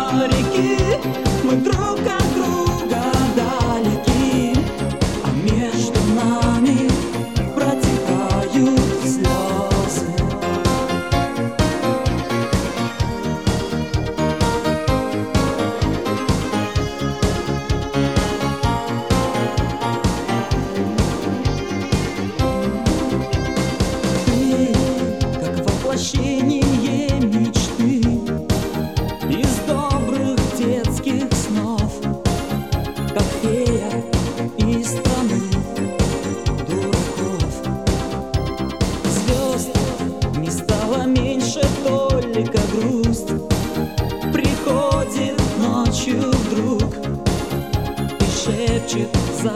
реки, мы друг от друга далеки, а между нами протекают слезы. Ты, как воплощение мечты из добрых детских снов, как фея из страны дураков. Звезд не стало меньше, только грусть приходит ночью вдруг и шепчет,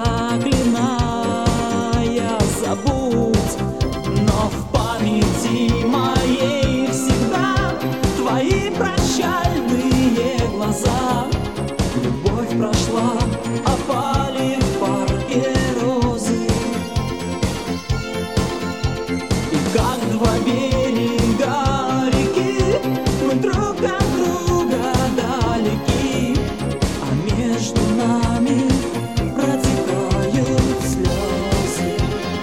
заклиная, забудь. Но в памяти моей всегда твои прощальные глаза. Любовь прошла, опали в парке розы. И как два берега реки, мы друг от друга далеки, а между нами протекают слезы.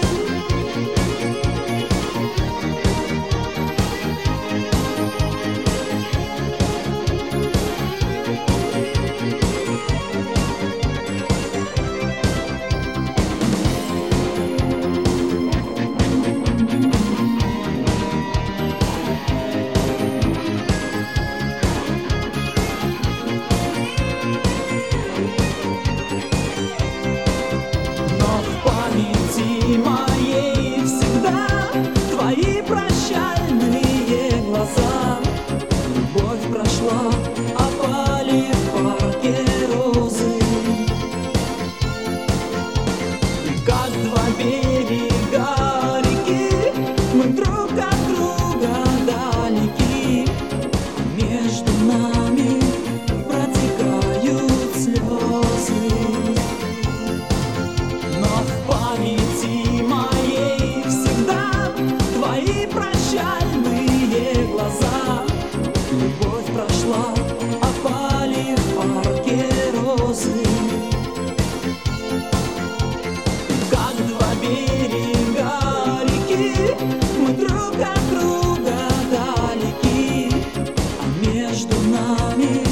Моей всегда твои прощальные глаза. Любовь прошла, опали в парке розы. И как два берега реки, мы друг от друга далеки, а между нами протекают слезы. Но в памяти моей всегда твои прощальные глаза. Любовь прошла, опали в парке розы. Как два берега реки, мы друг от друга далеки, а между нами